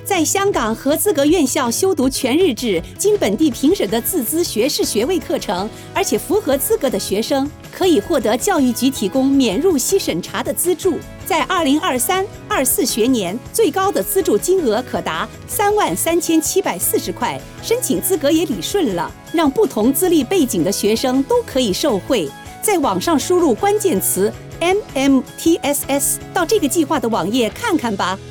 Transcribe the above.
在香港合资格院校修读全日制经本地评审的自资学士学位课程，而且符合资格的学生，可以获得教育局提供免入息审查的资助。在2023-24学年，最高的资助金额可达33740块，申请资格也理顺了，让不同资历背景的学生都可以受惠。在网上输入关键词 MMTSS， 到这个计划的网页看看吧。